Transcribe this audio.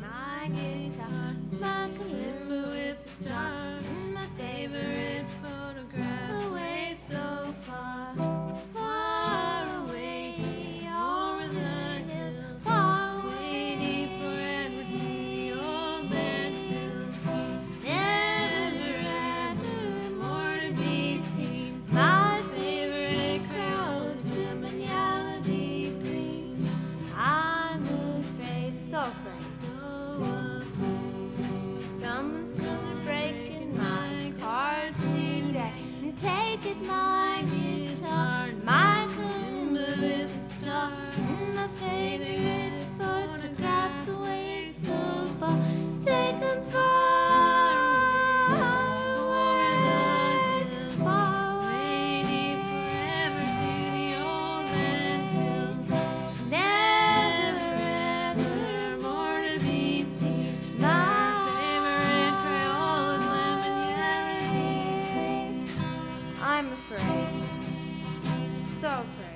my guitar, my kalimba with the star, my favorite photographs away so far, far away over the hill, far waiting for Edward to the old landfill. Never ever more to be seen. My favorite crowd was criminality free. I'm afraid, so afraid. Someone's gonna break in my car today and take it my guitar, my kalimba with a star, and my favorite photographs away so far. Take them far away, far waiting forever to the old landfill. Never ever more to be seen. My favorite Crayola is lemon yellow. I'm afraid, so afraid.